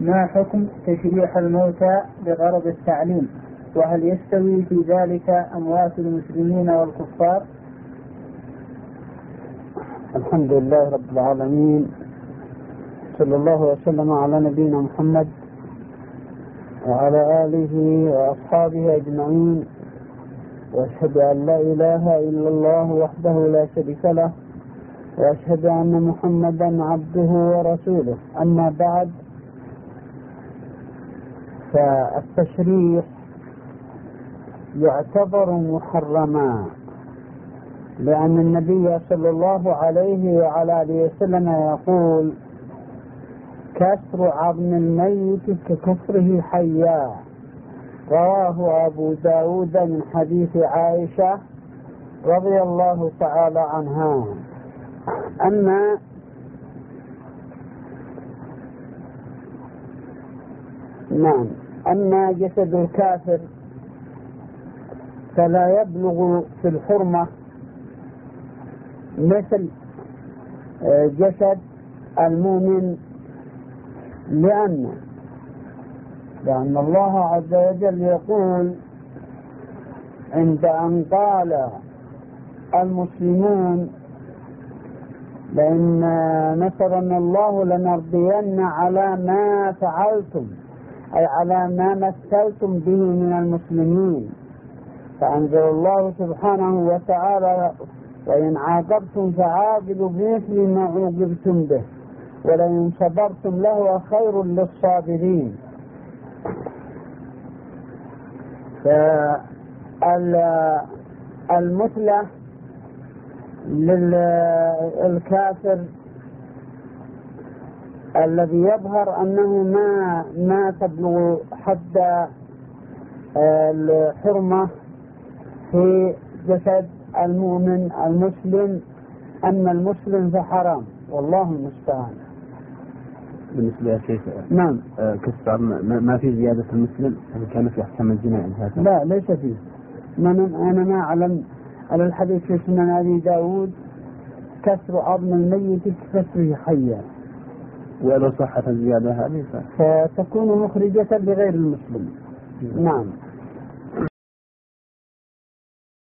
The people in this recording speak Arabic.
ما حكم تشريح الموتى بغرض التعليم؟ وهل يستوي في ذلك أموات المسلمين والكفار؟ الحمد لله رب العالمين، صلى الله وسلم على نبينا محمد وعلى آله وأصحابه أجمعين، وأشهد أن لا إله إلا الله وحده لا شريك له، وأشهد أن محمدا عبده ورسوله. أما بعد، فالتشريح يعتبر محرما، لأن النبي صلى الله عليه وعلى آله وسلم يقول: كسر عظم الميت ككسره حيا. رواه أبو داود من حديث عائشة رضي الله تعالى عنها. أما جسد الكافر فلا يبلغ في الحرمة مثل جسد المؤمن، لأن الله عز وجل يقول عند أن قال المسلمون: لئن نصرنا الله لنرضين على ما فعلتم، أي على ما مثلتم به من المسلمين. فأنزل الله سبحانه وتعالى: وإن عاقبتم فعاقبوا بمثل ما عوقبتم به ولئن صبرتم لهو خير للصابرين. فالمثلة للكافر الذي يظهر أنه ما تبلغ حد الحرمة في جسد المؤمن المسلم، أما المسلم فحرام، والله المستعان. بالنسبة يا شيخ، نعم، كسر ما في زيادة المسلم كان في أحكام الجنائي هذا؟ لا، ليس فيه. أنا ما أعلم على الحديث في سنن أبي داود: كسر عظم الميت ككسره حيا. ولو صحت الزيادة هذه فتكون مخرجة لغير المسلم. نعم.